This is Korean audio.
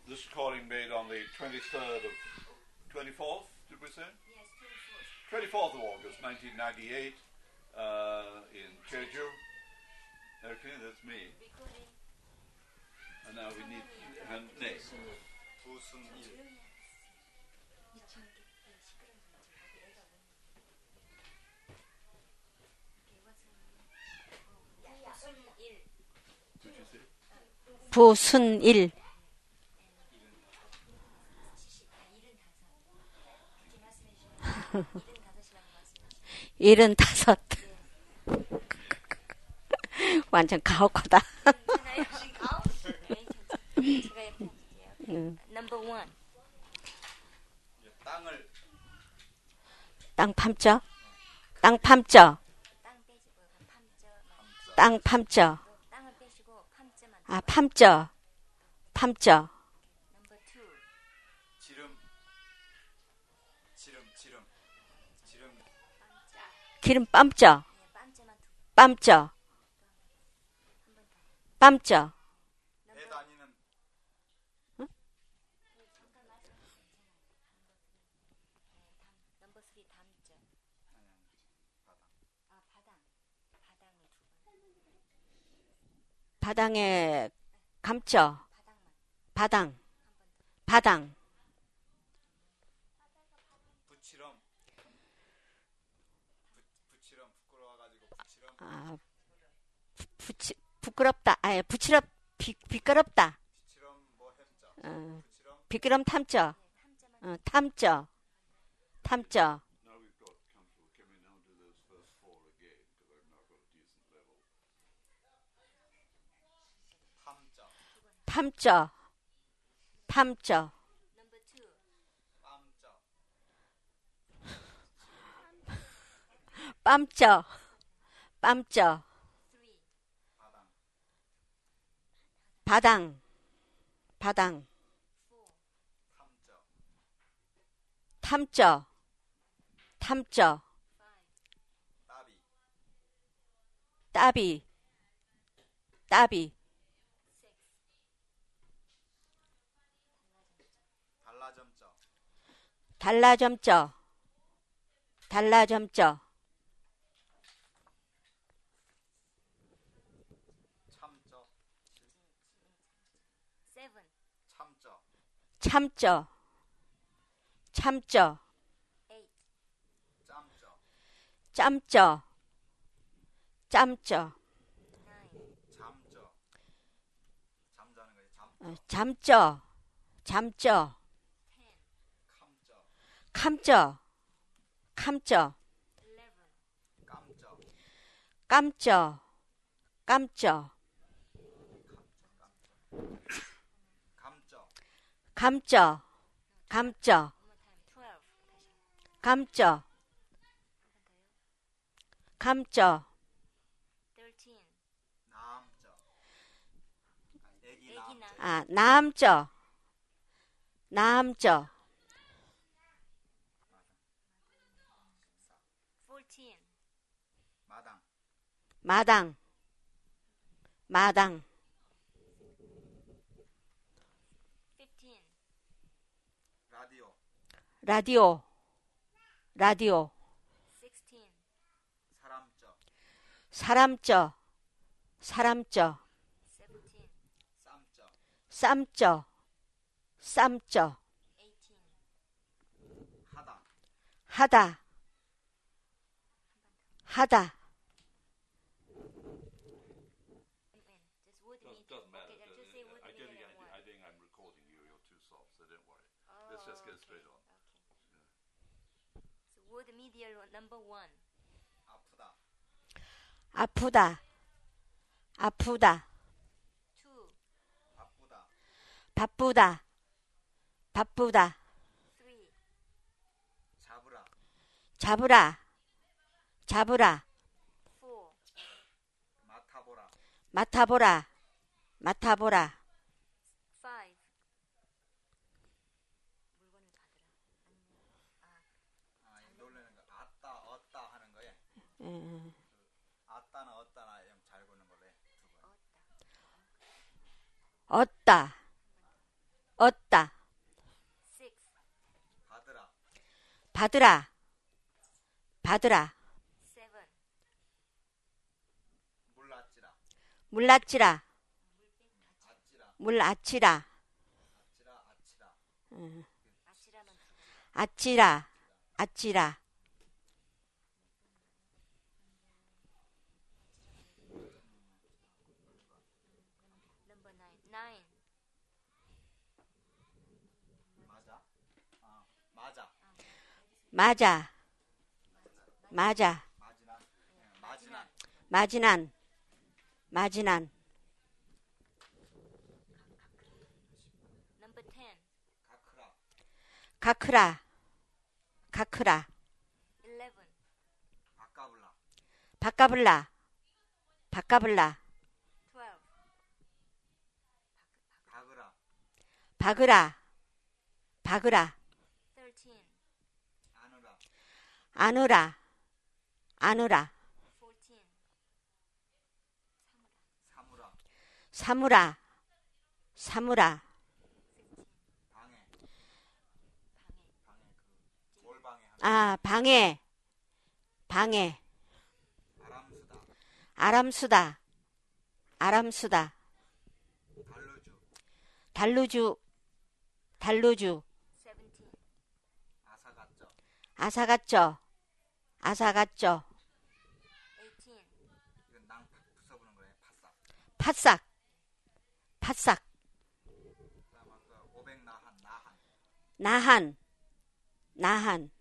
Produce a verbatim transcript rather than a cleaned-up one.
this recording made on the twenty-third of, twenty-fourth, did we say? Yes, twenty-fourth. twenty-fourth of August, nineteen ninety-eight, uh, in Jeju. Okay, that's me. Recording. And now we need her name. 부순일. Did you say? 부순일. 일은 다섯. 완전 가혹하다. Number one. 땅을 땅 팜죠? 땅 팜죠? 땅 빼시고 팜저. 땅 팜죠? 땅을 빼시고 팜저만. 아, 팜죠? 팜죠? Number two. 지름 지름 지름 지름 기름 빰죠? 예, 팜저만 두. 빰죠? 빰죠? 배 다니는 Number three 담죠. 아 바당. 바당을 두 번. 바당에 감죠? 바당만. 바당. 바당. 부치럼 부, 부치럼 부끄러워가지고 부치럼 아, 부치, 부끄럽다. 아예 부치럽, 비, 비끄럽다. 부치럼 뭐 햄자 어, 부치럼 비끄럼 탐죠? 어, 탐죠? 탐죠? Now we've got comfortable. Can we now do those first four again? Because I've now got a decent level. 팜자 탐죠? 탐죠? Number two. 빰자 빰죠? 빰죠? Three. 바당 바당. 바당. Four. 탐자 탐죠? 탐죠? Five. 따비 따비. 따비. Six. 달라점자 달라점죠? 달라점죠? 참자 Seven. 참자 참죠? 참죠? Eight. 짬자 짬죠? 짬죠? Nine. 잠자 잠자는 거지 잠 어, 잠죠? 잠죠? Ten. 감자 감죠? 감죠? Eleven. 깜자 깜죠? 깜죠? 감자 감죠? 감죠? One more time. Twelve. 다시. 감죠? 감죠? Thirteen. 남자 애기 애기 남자 남. 아, 남죠? 남죠? Fourteen. 마당 마당. 마당. Fifteen. 라디오 라디오. 라디오. Sixteen. 사람자 사람죠? 사람죠? Seventeen. 쌈자 쌈죠? 쌈죠? Eighteen. 하다 하다. 하다. Just word Does, meaning. doesn't matter. Okay, just say word I, meaning getting, and I, one. I think I'm recording you. You're too soft, so don't worry. Let's just get straight on. Okay. So word media number one. 아프다 아프다. 아프다. Two. 바쁘다 바쁘다. 바쁘다. Three. 잡으라 잡으라. 잡으라. Four. 맡아보라 맡아보라. 맡아보라. Five. 물건을 받으라. 아, 이 놀래는 거 아따 어따 하는 거에 음, 아따나 어따나 좀 잘 보는 걸로 해. 두 번. 얻다. 얻다, six, 받으라. 받으라, 받으라, seven, 물라찌라. 물라찌라, 아찌라. 물아치라, 아찌라. 아치라. 아치라만 아치라, 아치라, number nine, nine, 맞아. 아, 맞아. 맞아, 맞아, 마지난. 예, 마지난. 마지난, 마지난, number ten, 가크라. 가크라, 가크라, eleven, 바까불라. 바까불라, 바까불라, twelve, 박으라. 박으라, 박으라, thirteen, 안으라. 안으라, 안으라, fourteen, 사무라. 사무라, 사무라, 방해. 방해, 방해 그 돌방해 하는 아, 방해, 방해, 아람수다. 아람수다, 아람수다, 달루주. 달루주, 달루주, seventeen, 아사갓저. 아사갓저, 아사갓저, eighteen, 이건 낭 부숴보는 거예요. 파싹. 팥삭, 팥삭, 그다음 아까 오백 나한 나한. 나한, 나한,